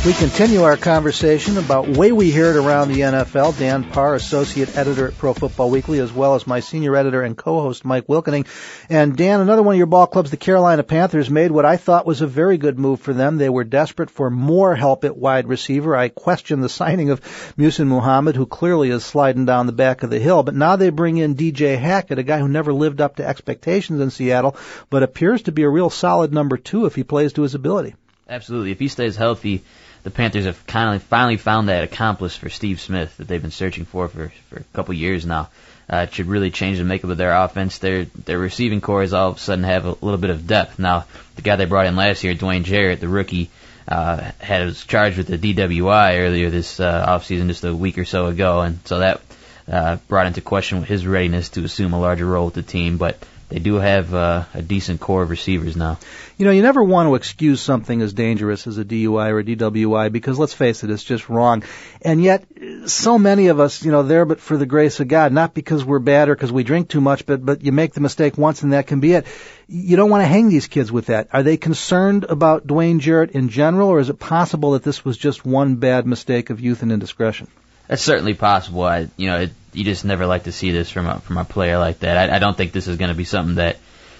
We continue our conversation about way we hear it around the NFL. Dan Parr, associate editor at Pro Football Weekly, as well as my senior editor and co-host Mike Wilkening. And Dan, another one of your ball clubs, the Carolina Panthers, made what I thought was a very good move for them. They were desperate for more help at wide receiver. I question the signing of Muhsin Muhammad, who clearly is sliding down the back of the hill. But now they bring in DJ Hackett, a guy who never lived up to expectations in Seattle, but appears to be a real solid number two if he plays to his ability. Absolutely. If he stays healthy, the Panthers have finally found that accomplice for Steve Smith that they've been searching for a couple years now. It should really change the makeup of their offense. Their receiving core has all of a sudden have a little bit of depth. Now, the guy they brought in last year, Dwayne Jarrett, the rookie, was charged with the DWI earlier this offseason, just a week or so ago, and so that brought into question his readiness to assume a larger role with the team. But they do have a decent core of receivers now. You know, you never want to excuse something as dangerous as a DUI or a DWI because, let's face it, it's just wrong. And yet, so many of us, there but for the grace of God, not because we're bad or because we drink too much, but you make the mistake once and that can be it. You don't want to hang these kids with that. Are they concerned about Dwayne Jarrett in general, or is it possible that this was just one bad mistake of youth and indiscretion? That's certainly possible. You just never like to see this from a player like that. I don't think this is going to be something that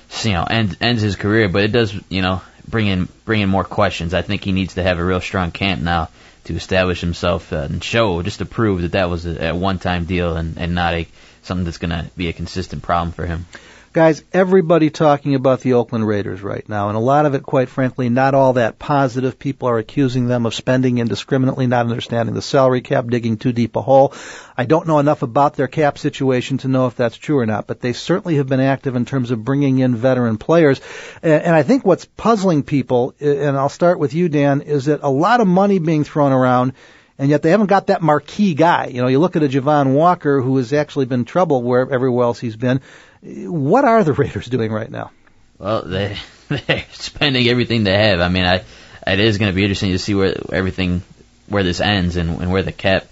ends his career, but it does bring in more questions. I think he needs to have a real strong camp now to establish himself and show, just to prove that was a one-time deal and not something that's going to be a consistent problem for him. Guys, everybody talking about the Oakland Raiders right now, and a lot of it, quite frankly, not all that positive. People are accusing them of spending indiscriminately, not understanding the salary cap, digging too deep a hole. I don't know enough about their cap situation to know if that's true or not, but they certainly have been active in terms of bringing in veteran players. And I think what's puzzling people, and I'll start with you, Dan, is that a lot of money being thrown around, and yet they haven't got that marquee guy. You look at a Javon Walker, who has actually been trouble everywhere else he's been. What are the Raiders doing right now? Well, they're spending everything they have. I mean, it is going to be interesting to see where this ends and where the cap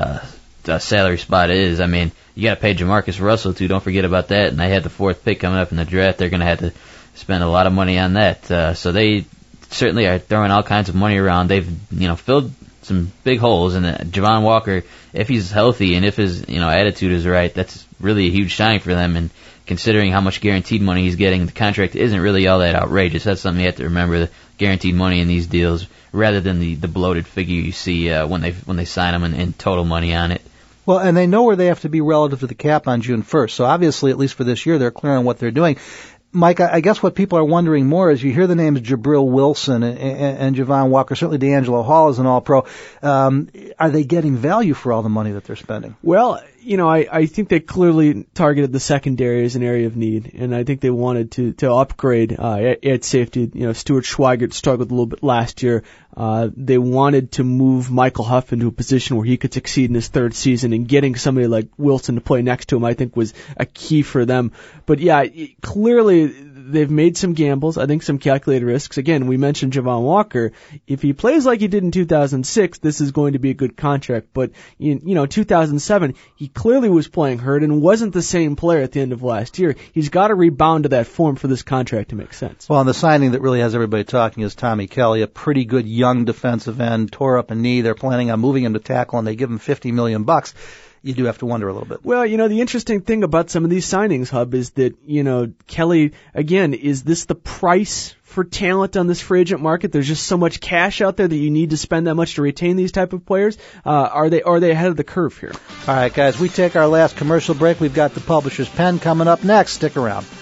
salary spot is. I mean, you got to pay Jamarcus Russell too. Don't forget about that. And they had the 4th pick coming up in the draft. They're going to have to spend a lot of money on that. So they certainly are throwing all kinds of money around. They've filled some big holes, and Javon Walker, if he's healthy and if his attitude is right, that's really a huge sign for them. And considering how much guaranteed money he's getting, the contract isn't really all that outrageous. That's something you have to remember: the guaranteed money in these deals, rather than the bloated figure you see when they sign them and total money on it. Well, and they know where they have to be relative to the cap on June 1st. So obviously, at least for this year, they're clear on what they're doing. Mike, I guess what people are wondering more is you hear the names Jabril Wilson and Javon Walker, certainly D'Angelo Hall is an All-Pro. Are they getting value for all the money that they're spending? Well, I think they clearly targeted the secondary as an area of need, and I think they wanted to upgrade at safety. Stuart Schweigert struggled a little bit last year. They wanted to move Michael Huff into a position where he could succeed in his 3rd season, and getting somebody like Wilson to play next to him, I think, was a key for them. But yeah, clearly they've made some gambles. I think some calculated risks. Again, we mentioned Javon Walker. If he plays like he did in 2006, this is going to be a good contract. But in 2007, he clearly was playing hurt and wasn't the same player at the end of last year. He's got to rebound to that form for this contract to make sense. Well, and the signing that really has everybody talking is Tommy Kelly, a pretty good young defensive end, tore up a knee. They're planning on moving him to tackle, and they give him $50 million. You do have to wonder a little bit. Well, the interesting thing about some of these signings, Hub, is that, Kelly, again, is this the price for talent on this free agent market? There's just so much cash out there that you need to spend that much to retain these type of players. Are they ahead of the curve here? All right, guys, we take our last commercial break. We've got the Publisher's Pen coming up next. Stick around.